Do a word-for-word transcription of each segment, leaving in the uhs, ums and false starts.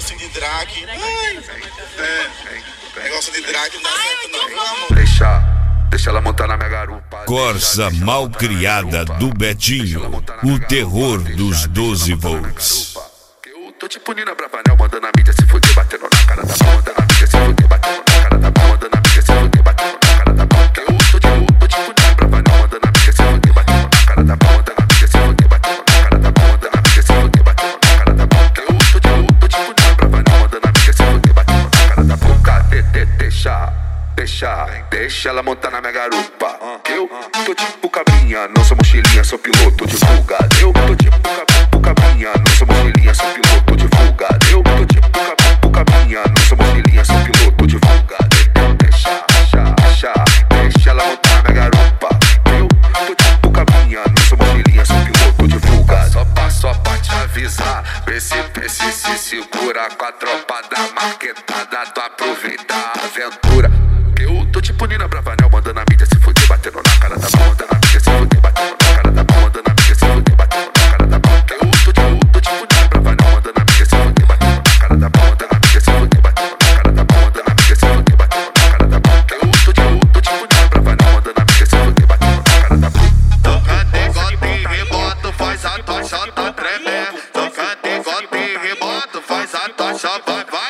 negocinho de drag. Ai, é, negócio de drag não dá certo não, pelo amor. Deixa, deixa ela montar na minha garupa. Corsa mal criada do Betinho, o terror dos doze volts. Eu tô tipo Nina Bravanel, mandando a mídia se fuder, batendo na cara da pau, mandando a mídia se fuder, batendo na cara da pau, mandando a mídia se fuder, batendo na cara da pau. Eu tô tipo, tô tipo Nina Bravanel, mandando a mídia se fuder, batendo na cara da pau, mandando a mídia se fuder, batendo na cara da pau, mandando a mídia se fuder, batendo na cara da pau. Eu tô tipo, tô tipo Nina Bravanel, mandando a mídia se fuder, batendo na cara da pau. Cadê, deixa, deixa, deixa ela montar na minha garupa. Eu tô tipo cabrinha, não sou mochilinha, sou piloto de fuga. Eu tô tipo cabrinha, não sou mochilinha, sou piloto de fuga. Eu tô tipo cabrinha, não sou mochilinha, sou piloto de fuga. Deixa, deixa, deixa, deixa ela montar na minha garupa. Eu tô tipo cabrinha, não sou mochilinha, sou piloto de fuga. Só pra, só pra te avisar, vê se, vê se se segura com a tropa da marquetada, tu aproveita a aventura. Eu tô tipo Nina Bravanel, mandando a mídia se fuder, batendo na cara da pau, mandando a mídia se fuder, batendo na cara da pau, mandando a mídia se fuder, batendo na cara da pau. Eu tô tipo, tô tipo Nina Bravanel, mandando a mídia se fuder, batendo na cara da pau, mandando a mídia se fuder, batendo na cara da pau, mandando a mídia se fuder, batendo na cara da pau. Eu tô tipo, tô tipo Nina Bravanel, mandando a mídia se fuder, batendo na cara da pau. Tocando igual tem reboto, faz a tocha tá tremendo. Tocando igual tem reboto, faz a tocha, vai, vai.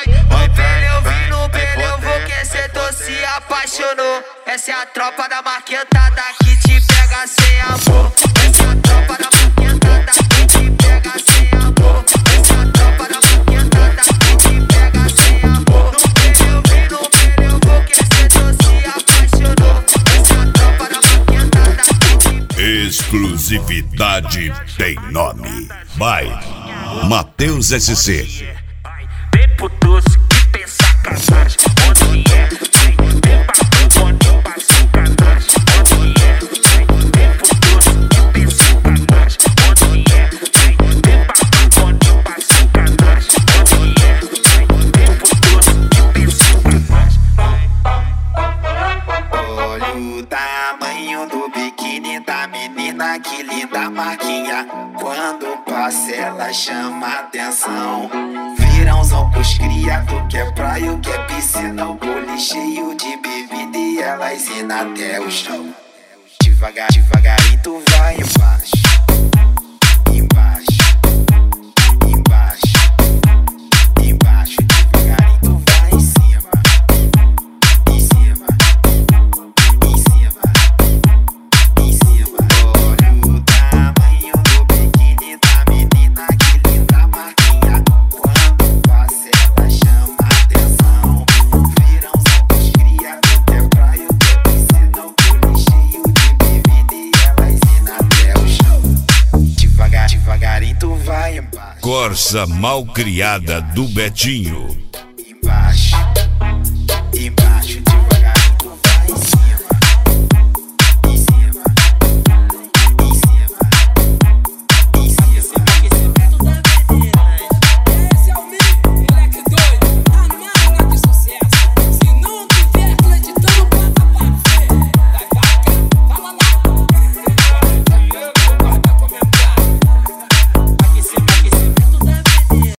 Apaixonou, essa é a tropa da marquetada que te pega sem amor. Essa é a tropa da marquetada que te pega sem amor. Essa é a tropa da marquetada que te pega sem amor. No pneu, vem no pneu, porque cê se apaixonou. Essa é a tropa da marquetada que te pega. Exclusividade tem nome. Vai, Matheus S C. Vem pro doce que tem sacanagem. Onde é? Que linda marquinha, quando passa ela chama atenção. Virãozão pros cria, tu quer praia, o que é piscina. O bole cheio de bebida e elas indo até o chão. Devagar, devagarinho tu vai embaixo, embaixo, embaixo, embaixo. Devagarinho tu vai em cima, em cima, em cima, em cima. Olha o tamanho do biquíni da menina, que linda marquinha. Quando passa ela chama atenção. Virãozão pros cria, tu quer praia, o que é piscina. O bolo cheio de bebida e elas indo até o chão. Devagar, devagarinho tu vai embaixo, Corsa mal criada do Betinho. embaixo.